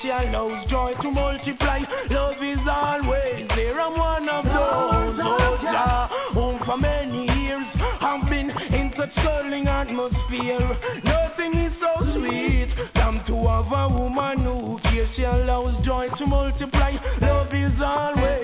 she allows joy to multiply. Love is always there. I'm one of those. Oh, Jah, home for many years. I've been in such swirling atmosphere. Nothing is so sweet than to have a woman who cares. She allows joy to multiply. Love is always